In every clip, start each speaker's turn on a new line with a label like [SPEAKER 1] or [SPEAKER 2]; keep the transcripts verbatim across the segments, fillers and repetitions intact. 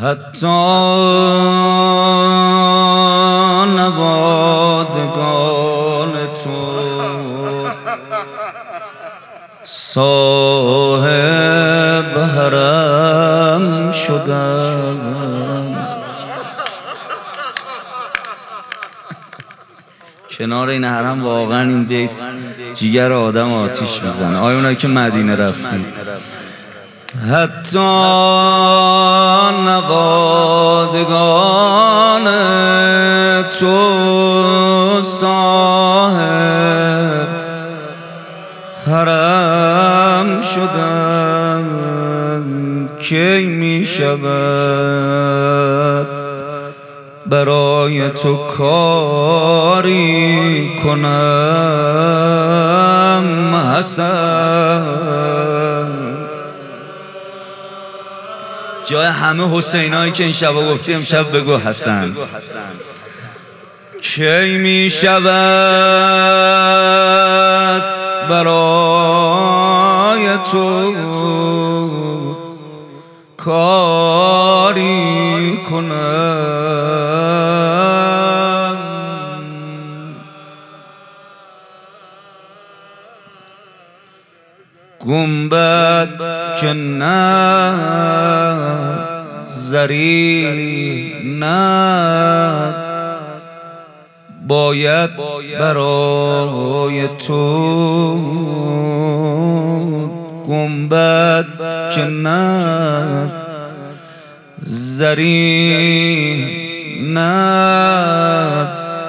[SPEAKER 1] حتی نوادگان تو صاحب حرم شدن. کنار این حرم واقعا این بیت جیگر آدم آتیش میزنه. آیا اونایی که مدینه رفتید حتی نوادگان تو صاحب حرم شدن، کی می شود برای تو کاری کنم حسن. جای همه حسینایی که این شبا گفتی امشب بگو حسن. کی می شود برای تو کاری کنم. گنبد که نه زری نه باید برای تو، گنبد که نه زری نه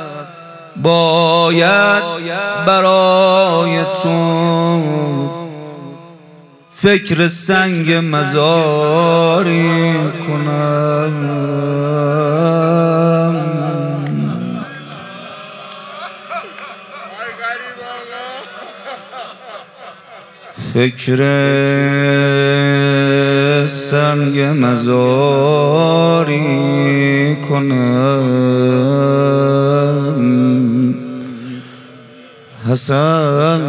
[SPEAKER 1] باید برای تو، فکر سنگ مزاری کنم. فکر سنگ مزاری کنم حسن.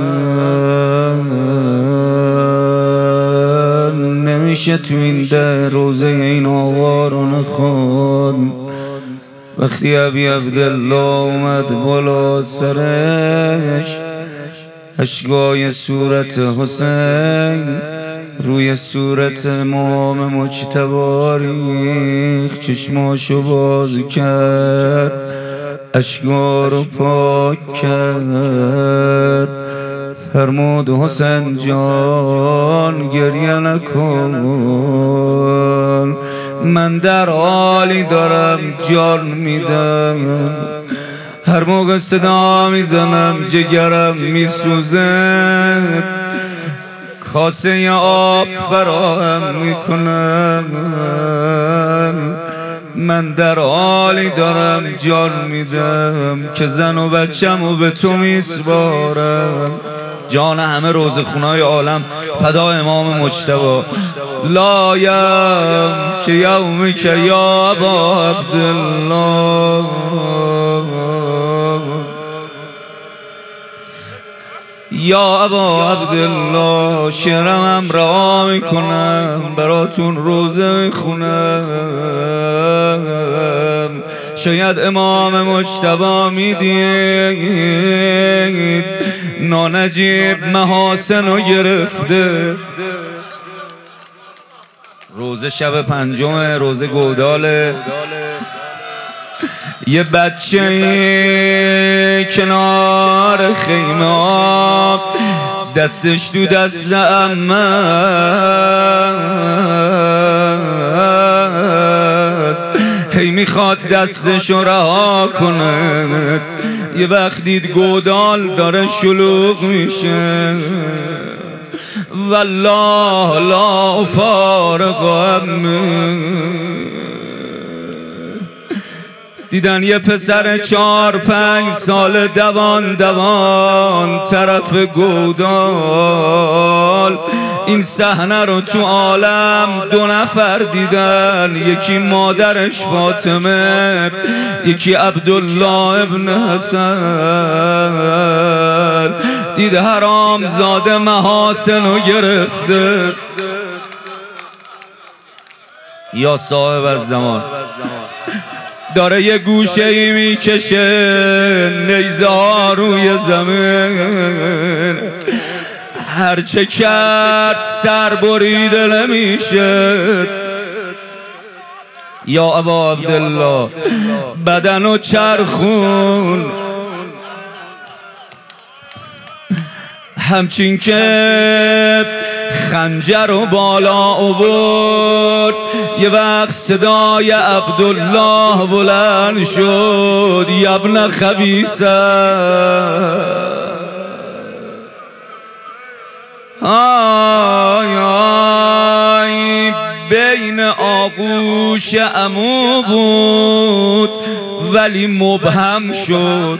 [SPEAKER 1] نمیشه تو این در روزه این آقا رو نخوان. وقتی ابی عبدالله اومد بالا سرش، اشکای صورت حسین روی صورت امام مجتبی ریخت، چشماشو باز کرد، اشکا رو پاک کرد، فرمود حسین جان گریه نکن، من در حالی دارم جان میدم، هر موقع صدا میزنم جگرم میسوزه، کاسه آب فراهم میکنم، من در حالی دارم جان میدم که زن و بچه‌مو به تو میسپارم. جان همه روزخونای عالم فدا امام مجتبی. لایم که یومی که یا ابا عبدالله، یا ابا عبدالله، شعرم رها میکنم براتون روزه میخونم. شاید امام مجتبی میدید نانجیب محاسن رو گرفته. روزه شب پنجم روزه گوداله، یه بچه کنار خیمه آب دستش تو دست عمه است، هی میخواد دستشو رها کنه، یه وقت دید گودال داره شلوغ میشه، والله لا فارق همه. دیدن یه پسر چار پنج سال دوان دوان طرف گودال، این صحنه رو تو عالم دو نفر دیدن، یکی مادرش فاطمه، یکی عبدالله ابن حسن. دید حرام زاده محاسن رو گرفته، یا صاحب از زمان داره یه گوشه ای میکشه نیزه ها روی زمین، هرچه کرد سر بریده نمیشه. یا ابا عبدالله بدن و چرخون، همچین که خنجر و بالا آورد یه وقت صدای عبدالله بلند شد، یبن خبیثه آی آی بین آغوش عمو بود ولی مبهم شد.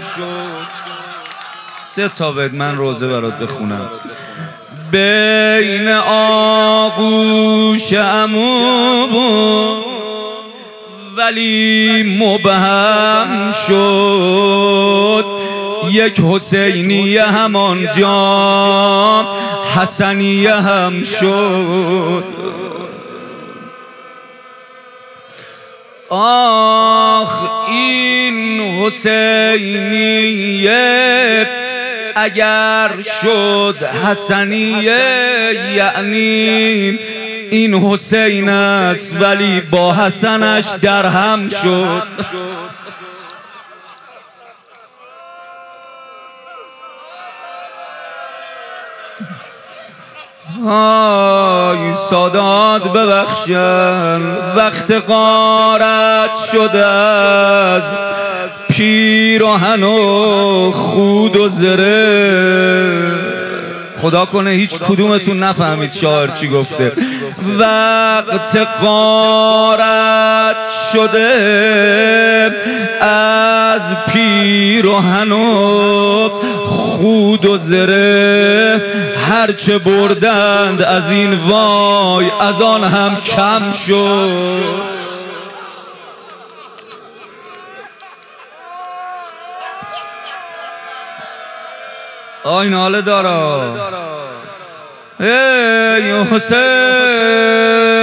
[SPEAKER 1] سه تا بید من روزه برات بخونم. بین آغوش عمو بود ولی مبهم شد، یک حسینیه همانجا حسنیه هم شد. آخ این حسینیه اگر شد حسنیه، یعنی این حسین است ولی با حسنش در هم شد. آی سادات ببخشن، وقت غارت شده از پیراهن و خود و زره. خدا کنه هیچ کدومتون نفهمید شاعر چی گفته. وقت غارت شده از پیراهن و خود و زره، هرچه بردند از این وای از آن هم کم شد. آی ناله دارا ای حسین،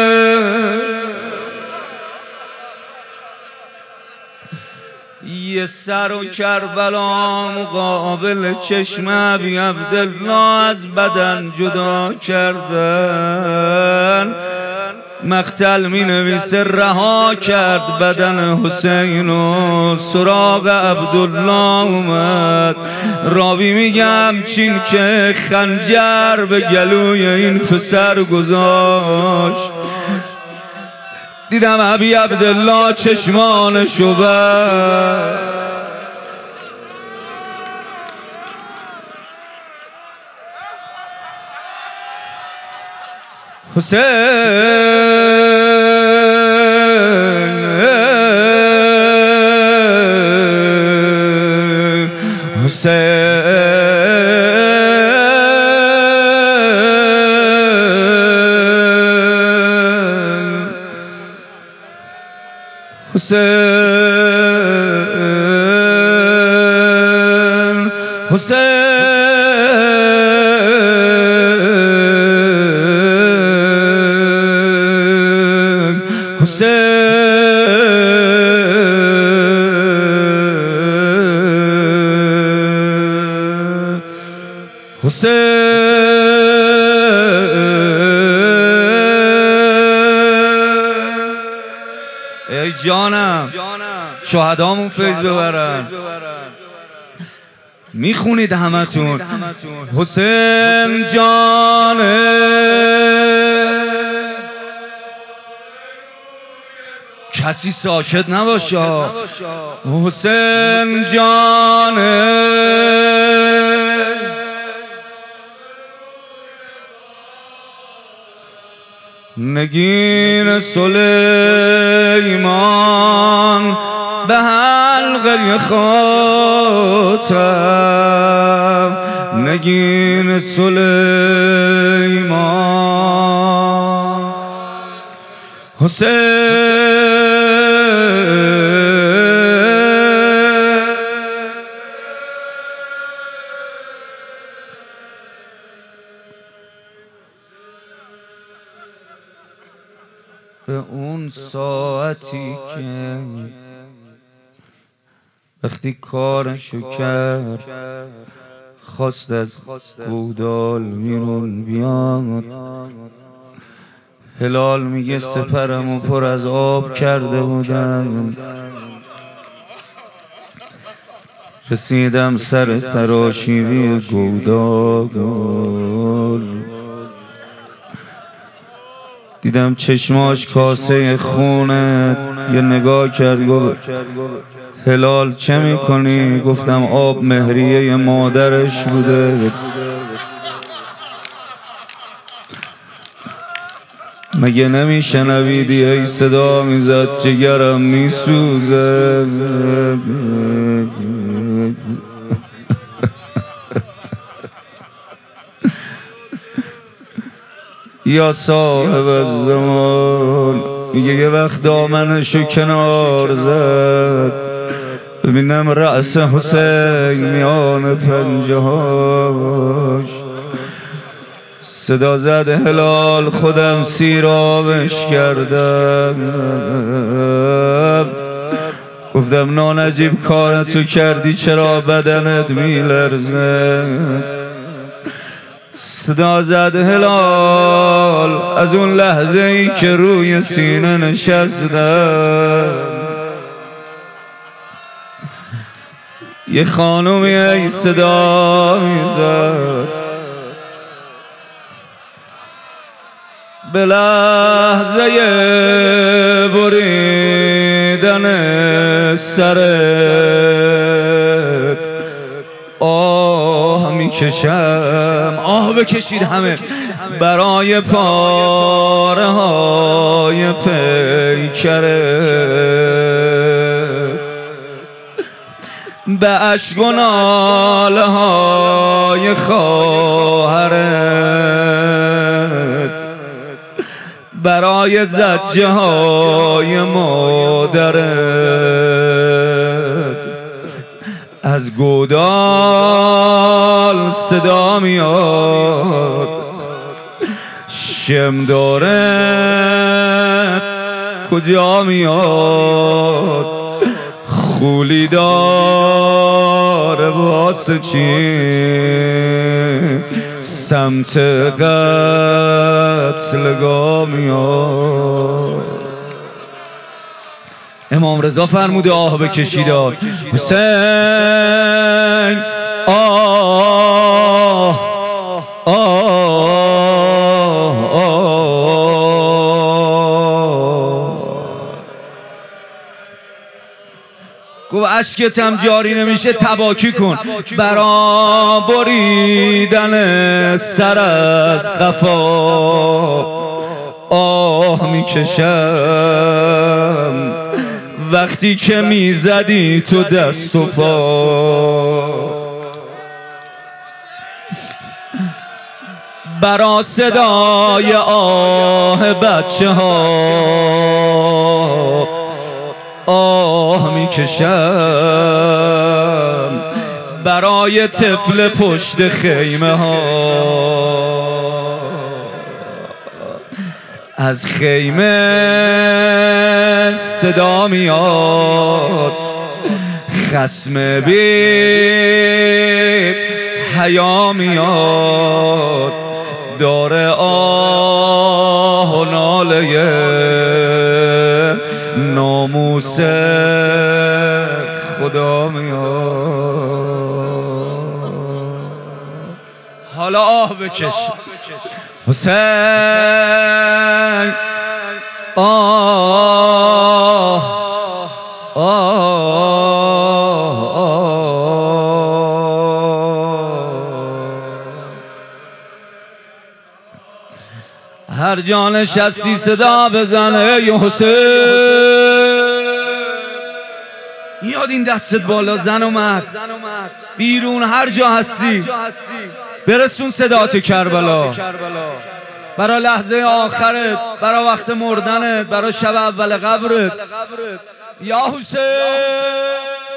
[SPEAKER 1] یه سر و کربلا مقابل چشم ابی عبدالله از بدن جدا کردن. مقتل می نویسه رها کرد بدن حسین و سراغ عبدالله اومد. راوی میگم چین که خنجر به گلوی این پسر گذاشت، دیدم ابی عبدالله چشمانشو بست. حسین حسین حسین حسین حسین حسین. ای جانم شهدامون فیض ببرن. میخونید همتون حسین جانه کسی ساکت نباشه. حسین جانه نگین سلیمان به حلقه خاتم، نگین سلیمان حسین اون ساعتی که وقتی کارشو کرد خواست از گودال بیرون بیاد، هلال میگه سپرمو پر از آب کرده بودم، رسیدم سر سراشیبی گودال، دیدم چشماش کاسه خونه، یه نگاه کرد گفت هلال چه میکنی؟ گفتم آب مهریه مادرش بوده. مگه نمیشنویدی ای صدا میزد جگرم میسوزه. یا صاحب الزمان میگه یه وقت دامنشو کنار زد، ببینم رأس حسین میان پنجهاش، صدا زد هلال خودم سیرابش کردم. گفتم نانجیب کارتو کردی چرا بدنت میلرزه؟ صدا زد هلال از اون لحظه ای که روی سینه نشستم، یه خانومی ای صدا میزد به لحظه بریدن سرت آه میکشم. آه بکشید همه برای پاره های پیکرت، به اشک و ناله های خواهرت، برای زجه های مادرت. از گودال صدا میاد شم داره کجا میاد، خولی داره واسه چی سمت قتلگاه میاد. امام رضا فرموده آه بکشید حسین آه آه آه. گفت اشکتم جاری نمیشه تباکی کن، برا بریدن سر از قفا آه میکشم وقتی که میزدی تو دست و پا. برا صدای آه بچه ها آه میکشم، برای طفل پشت خیمه ها. از خیمه صدا میاد خصم بی حیا میاد، داره آه و ناله ناموس خدا میاد. حالا آه بکش حسین آه آه هر جا نشستی صدا بزنه ای حسین. یاد این دستت بالا زن و مرد بیرون هر جا هستی برسون صدات کربلا، برا لحظه آخرت، برا وقت مردنت، برا شب اول قبرت. یا حسین